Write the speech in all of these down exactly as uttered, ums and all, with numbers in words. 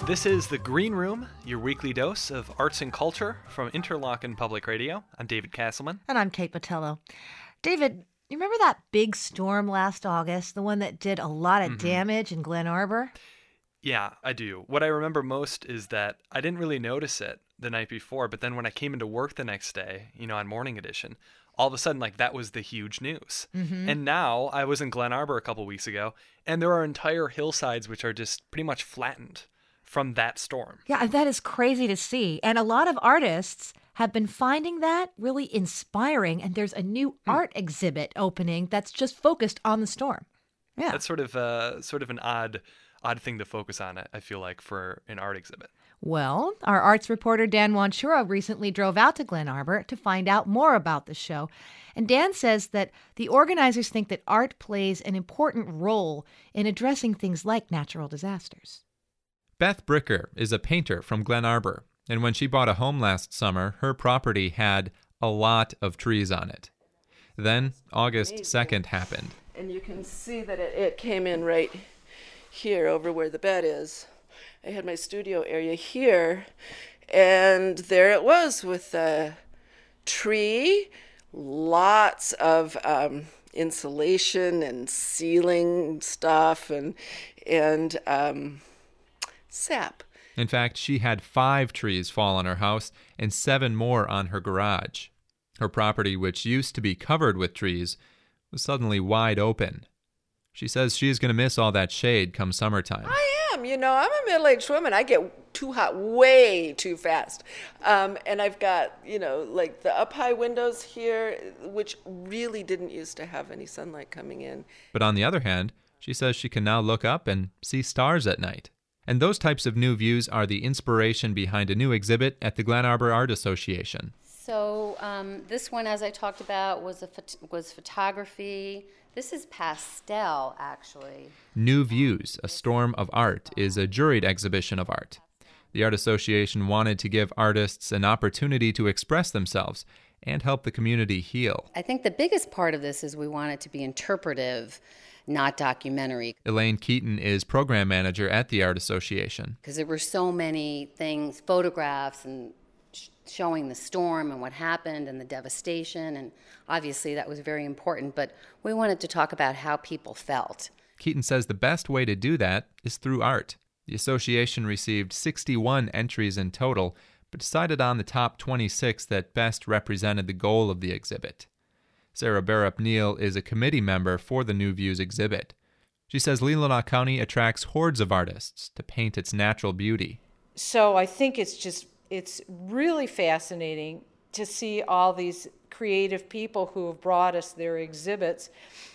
This is The Green Room, your weekly dose of arts and culture from Interlochen Public Radio. I'm David Castleman. And I'm Kate Patello. David, you remember that big storm last August, the one that did a lot of Mm-hmm. damage in Glen Arbor? Yeah, I do. What I remember most is that I didn't really notice it the night before, but then when I came into work the next day, you know, on Morning Edition, all of a sudden, like, that was the huge news. Mm-hmm. And now I was in Glen Arbor a couple weeks ago, and there are entire hillsides which are just pretty much flattened from that storm. Yeah, that is crazy to see. And a lot of artists have been finding that really inspiring. And there's a new Hmm. art exhibit opening that's just focused on the storm. Yeah. That's sort of uh, sort of an odd odd thing to focus on, I feel like, for an art exhibit. Well, our arts reporter Dan Wanchura recently drove out to Glen Arbor to find out more about the show. And Dan says that the organizers think that art plays an important role in addressing things like natural disasters. Beth Bricker is a painter from Glen Arbor, and when she bought a home last summer, her property had a lot of trees on it. Then August second happened. And you can see that it, it came in right here over where the bed is. I had my studio area here, and there it was with a tree, lots of um, insulation and ceiling stuff, and and um, sap. In fact, she had five trees fall on her house and seven more on her garage. Her property, which used to be covered with trees, was suddenly wide open. She says she's going to miss all that shade come summertime. I am, you know, I'm a middle-aged woman. I get too hot way too fast. Um, and I've got, you know, like the up-high windows here, which really didn't used to have any sunlight coming in. But on the other hand, she says she can now look up and see stars at night. And those types of new views are the inspiration behind a new exhibit at the Glen Arbor Art Association. So um, this one, as I talked about, was a phot- was photography. This is pastel, actually. New Views, A Storm of Art, is a juried exhibition of art. The Art Association wanted to give artists an opportunity to express themselves and help the community heal. I think the biggest part of this is we want it to be interpretive, not documentary. Elaine Keaton is program manager at the Art Association. Because there were so many things, photographs and sh- showing the storm and what happened and the devastation, and obviously that was very important, but we wanted to talk about how people felt. Keaton says the best way to do that is through art. The association received sixty-one entries in total, but decided on the top twenty-six that best represented the goal of the exhibit. Sarah Barrett-Neal is a committee member for the New Views exhibit. She says Leelanau County attracts hordes of artists to paint its natural beauty. So I think it's just, it's really fascinating to see all these creative people who have brought us their exhibits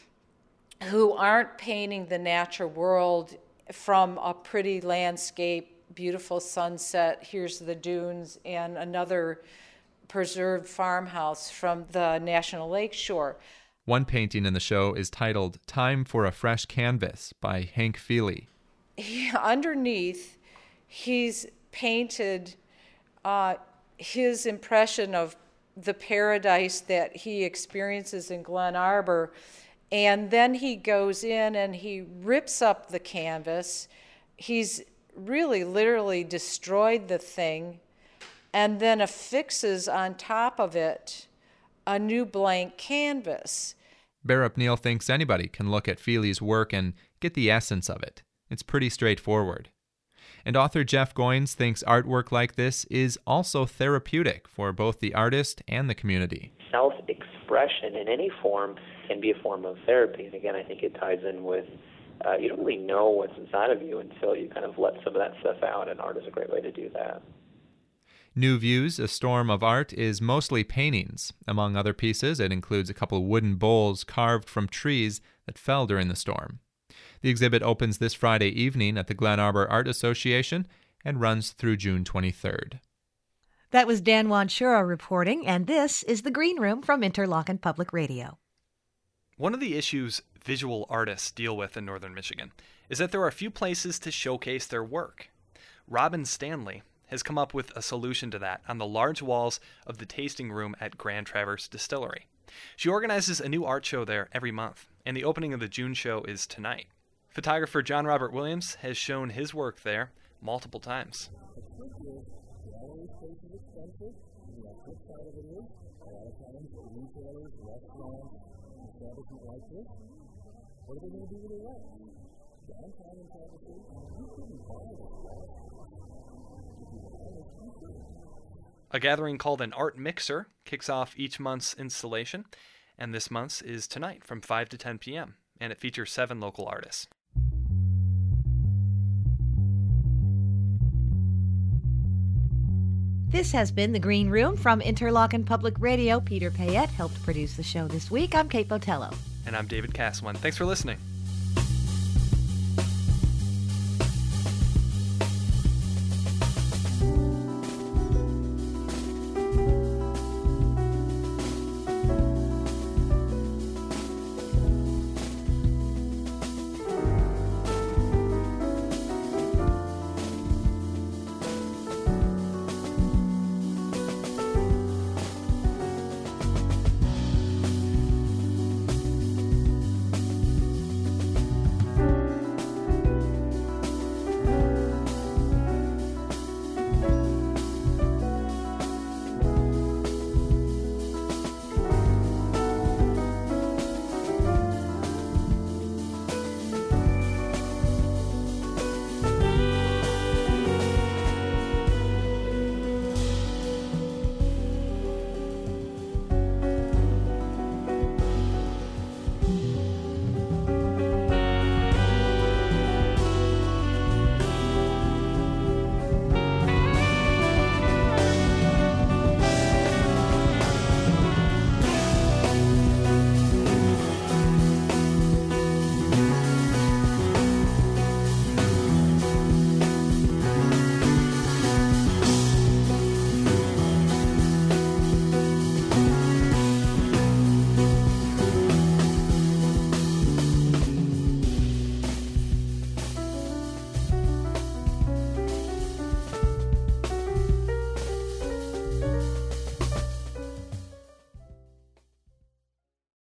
who aren't painting the natural world from a pretty landscape, beautiful sunset, here's the dunes, and another preserved farmhouse from the National Lake Shore. One painting in the show is titled Time for a Fresh Canvas by Hank Feely. He, underneath, he's painted uh, his impression of the paradise that he experiences in Glen Arbor, and then he goes in and he rips up the canvas. He's really literally destroyed the thing, and then affixes on top of it a new blank canvas. Barrett-Neal thinks anybody can look at Feely's work and get the essence of it. It's pretty straightforward. And author Jeff Goins thinks artwork like this is also therapeutic for both the artist and the community. Self-expression in any form can be a form of therapy. And again, I think it ties in with uh, you don't really know what's inside of you until you kind of let some of that stuff out, and art is a great way to do that. New Views, A Storm of Art, is mostly paintings. Among other pieces, it includes a couple of wooden bowls carved from trees that fell during the storm. The exhibit opens this Friday evening at the Glen Arbor Art Association and runs through June twenty-third. That was Dan Wanchura reporting, and this is The Green Room from Interlochen Public Radio. One of the issues visual artists deal with in northern Michigan is that there are few places to showcase their work. Robin Stanley has come up with a solution to that on the large walls of the tasting room at Grand Traverse Distillery. She organizes a new art show there every month, and the opening of the June show is tonight. Photographer John Robert Williams has shown his work there multiple times. A gathering called an Art Mixer kicks off each month's installation, and this month's is tonight from five to ten p.m., and it features seven local artists. This has been The Green Room from Interlochen Public Radio. Peter Payette helped produce the show this week. I'm Kate Botello. And I'm David Cassawin. Thanks for listening.